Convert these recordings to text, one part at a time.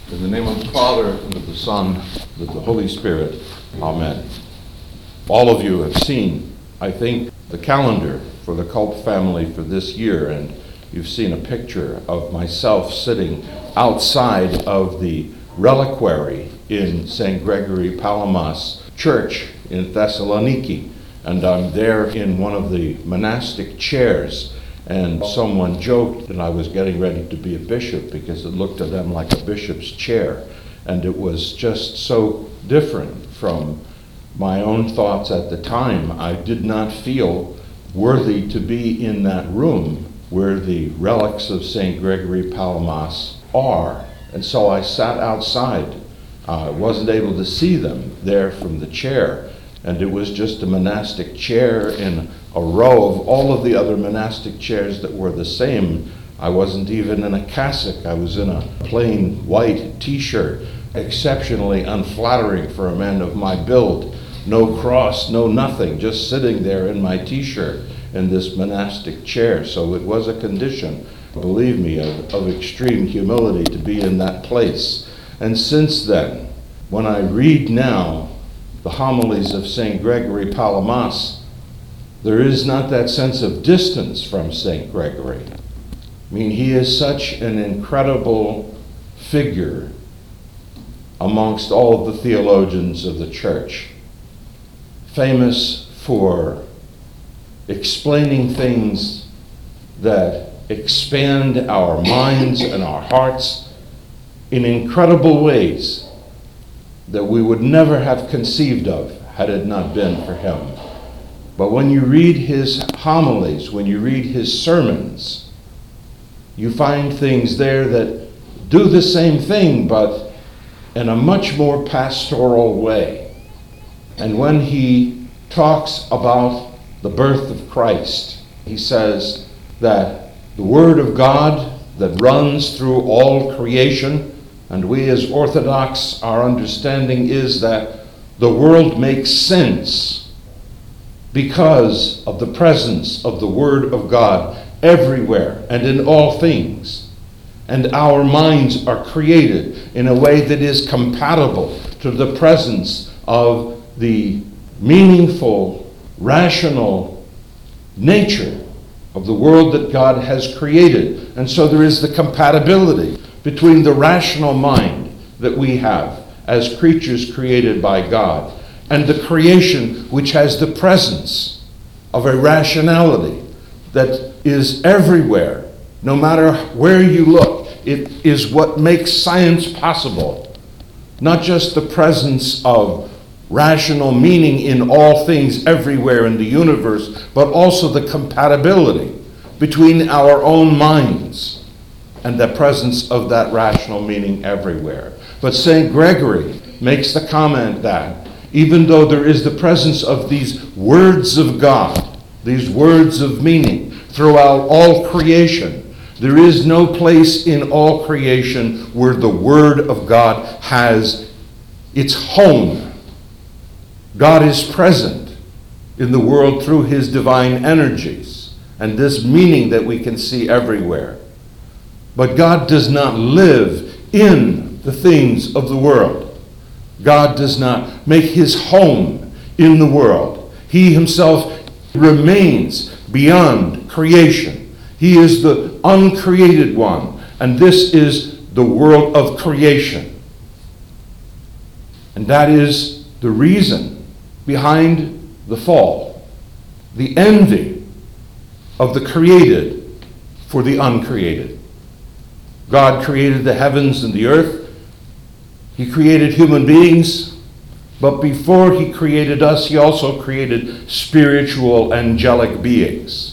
In the name of the Father, and of the Son, and of the Holy Spirit. Amen. All of you have seen, I think, the calendar for the Culp family for this year, and you've seen a picture of myself sitting outside of the reliquary in St. Gregory Palamas Church in Thessaloniki. And I'm there in one of the monastic chairs. And someone joked that I was getting ready to be a bishop because it looked to them like a bishop's chair. And it was just so different from my own thoughts at the time. I did not feel worthy to be in that room where the relics of St. Gregory Palamas are. And so I sat outside. I wasn't able to see them there from the chair. And it was just a monastic chair in a row of all of the other monastic chairs that were the same. I wasn't even in a cassock. I was in a plain white t-shirt, exceptionally unflattering for a man of my build. No cross, no nothing, just sitting there in my t-shirt in this monastic chair. So it was a condition, believe me, of extreme humility to be in that place. And since then, when I read now the homilies of St. Gregory Palamas, there is not that sense of distance from St. Gregory. I mean, he is such an incredible figure amongst all of the theologians of the church, famous for explaining things that expand our minds and our hearts in incredible ways that we would never have conceived of had it not been for him. But when you read his homilies, when you read his sermons, you find things there that do the same thing, but in a much more pastoral way. And when he talks about the birth of Christ, he says that the Word of God that runs through all creation, and we as Orthodox, our understanding is that the world makes sense because of the presence of the Word of God everywhere and in all things. And our minds are created in a way that is compatible to the presence of the meaningful, rational nature of the world that God has created. And so there is the compatibility between the rational mind that we have as creatures created by God and the creation which has the presence of a rationality that is everywhere. No matter where you look, it is what makes science possible. Not just the presence of rational meaning in all things everywhere in the universe, but also the compatibility between our own minds and the presence of that rational meaning everywhere. But St. Gregory makes the comment that even though there is the presence of these words of God, these words of meaning throughout all creation, there is no place in all creation where the Word of God has its home. God is present in the world through his divine energies and this meaning that we can see everywhere. But God does not live in the things of the world. God does not make his home in the world. He himself remains beyond creation. He is the uncreated one, and this is the world of creation. And that is the reason behind the fall, the envy of the created for the uncreated. God created the heavens and the earth. He created human beings, but before he created us, he also created spiritual angelic beings.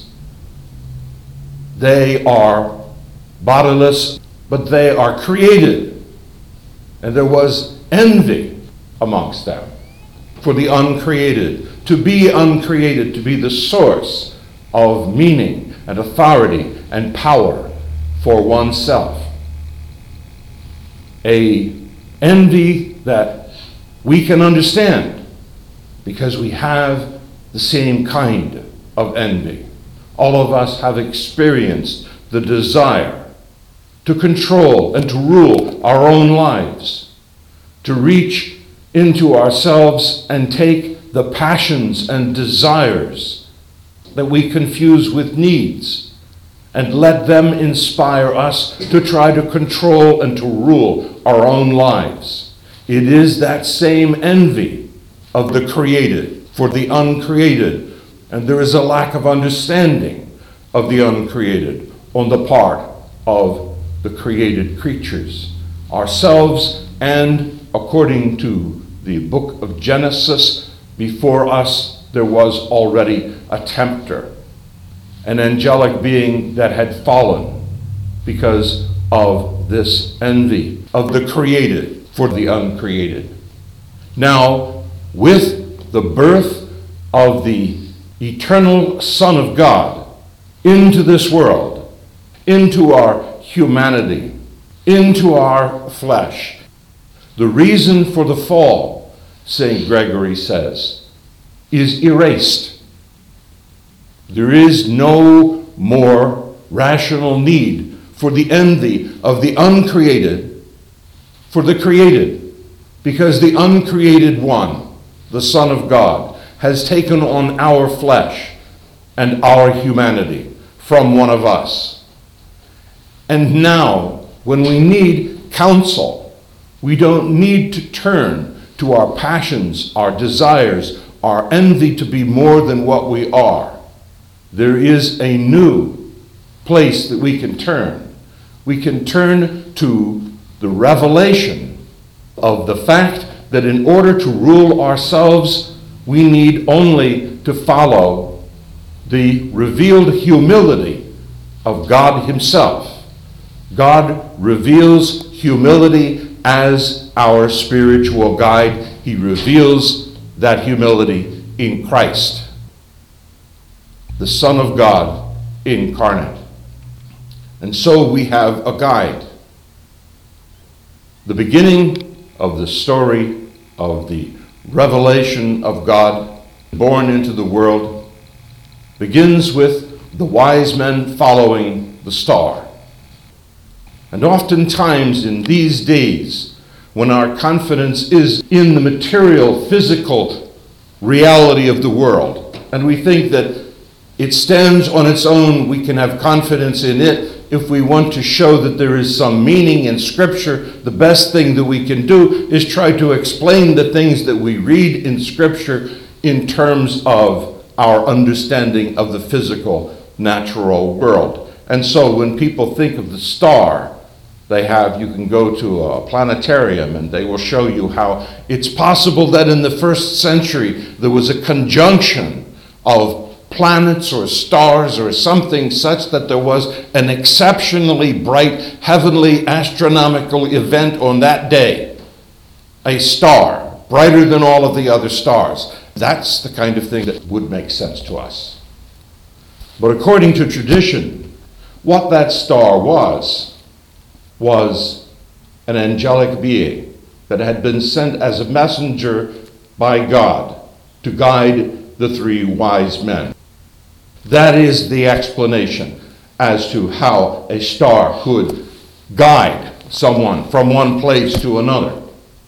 They are bodiless, but they are created. And there was envy amongst them for the uncreated, to be uncreated, to be the source of meaning and authority and power for oneself. A envy that we can understand because we have the same kind of envy. All of us have experienced the desire to control and to rule our own lives, to reach into ourselves and take the passions and desires that we confuse with needs and let them inspire us to try to control and to rule our own lives. It is that same envy of the created for the uncreated, and there is a lack of understanding of the uncreated on the part of the created creatures, ourselves, and according to the book of Genesis, before us there was already a tempter, an angelic being that had fallen because of this envy of the created for the uncreated. Now, with the birth of the eternal Son of God into this world, into our humanity, into our flesh, the reason for the fall, St. Gregory says, is erased. There is no more rational need for the envy of the uncreated for the created, because the uncreated one, the Son of God, has taken on our flesh and our humanity from one of us. And now, when we need counsel, we don't need to turn to our passions, our desires, our envy to be more than what we are. There is a new place that we can turn. We can turn to the revelation of the fact that in order to rule ourselves, we need only to follow the revealed humility of God Himself. God reveals humility as our spiritual guide. He reveals that humility in Christ, the Son of God incarnate. And so we have a guide. The beginning of the story of the revelation of God born into the world begins with the wise men following the star. And oftentimes in these days, when our confidence is in the material, physical reality of the world, and we think that it stands on its own, we can have confidence in it. If we want to show that there is some meaning in Scripture, the best thing that we can do is try to explain the things that we read in Scripture in terms of our understanding of the physical, natural world. And so when people think of the star, you can go to a planetarium and they will show you how it's possible that in the first century there was a conjunction of planets or stars or something such that there was an exceptionally bright heavenly astronomical event on that day. A star, brighter than all of the other stars. That's the kind of thing that would make sense to us. But according to tradition, what that star was an angelic being that had been sent as a messenger by God to guide the three wise men. That is the explanation as to how a star could guide someone from one place to another.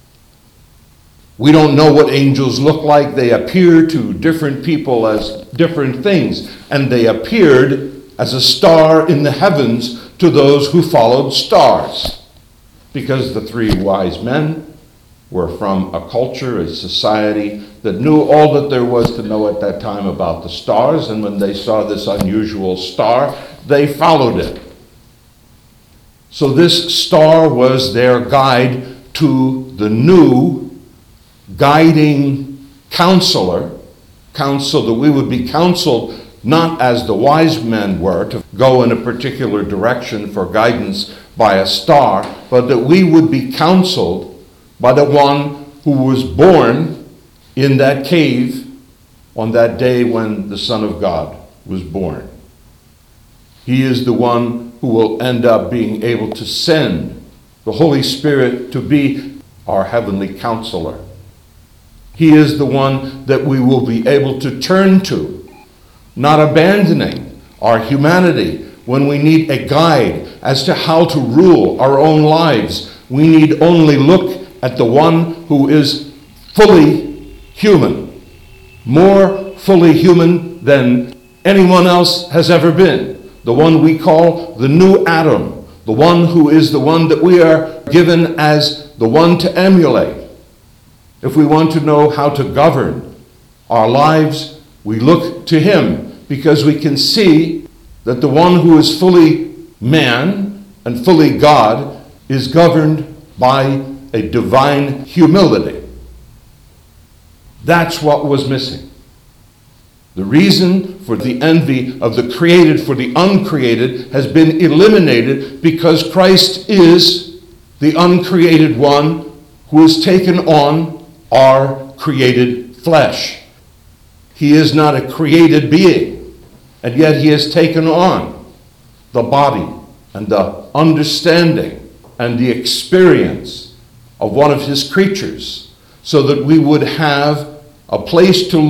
We don't know what angels look like. They appear to different people as different things, and they appeared as a star in the heavens to those who followed stars, because the three wise men were from a culture, a society that knew all that there was to know at that time about the stars, and when they saw this unusual star, they followed it. So this star was their guide to the new guiding counselor, counsel that we would be counseled not as the wise men were to go in a particular direction for guidance by a star, but that we would be counseled by the one who was born in that cave on that day when the Son of God was born. He is the one who will end up being able to send the Holy Spirit to be our heavenly counselor. He is the one that we will be able to turn to, not abandoning our humanity when we need a guide as to how to rule our own lives, we need only look at the one who is fully human, more fully human than anyone else has ever been, the one we call the new Adam, the one who is the one that we are given as the one to emulate. If we want to know how to govern our lives, we look to him, because we can see that the one who is fully man and fully God is governed by a divine humility. That's what was missing. The reason for the envy of the created for the uncreated has been eliminated, because Christ is the uncreated one who has taken on our created flesh. He is not a created being, and yet he has taken on the body and the understanding and the experience of one of his creatures, so that we would have a place to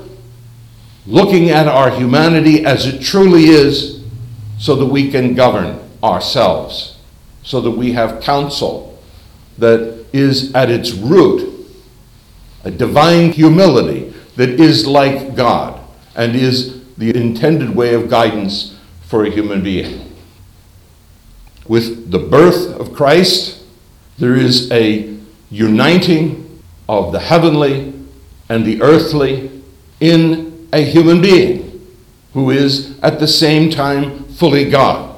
looking at our humanity as it truly is, so that we can govern ourselves, so that we have counsel that is at its root a divine humility that is like God and is the intended way of guidance for a human being. With the birth of Christ, there is a uniting of the heavenly and the earthly in a human being who is at the same time fully God.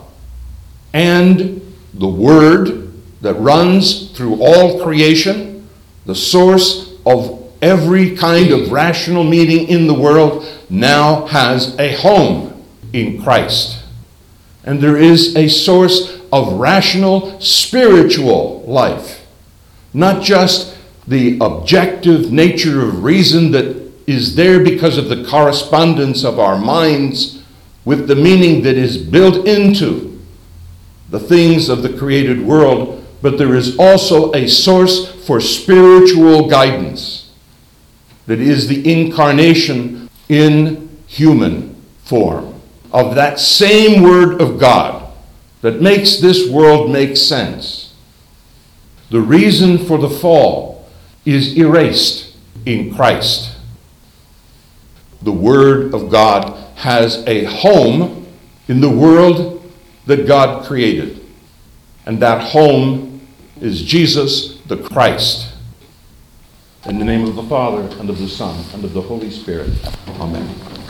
And the Word that runs through all creation, the source of every kind of rational meaning in the world, now has a home in Christ. And there is a source of rational spiritual life, not just the objective nature of reason that is there because of the correspondence of our minds with the meaning that is built into the things of the created world, but there is also a source for spiritual guidance that is the incarnation in human form of that same Word of God that makes this world make sense. The reason for the fall is erased in Christ. The Word of God has a home in the world that God created, and that home is Jesus the Christ. In the name of the Father, and of the Son, and of the Holy Spirit. Amen.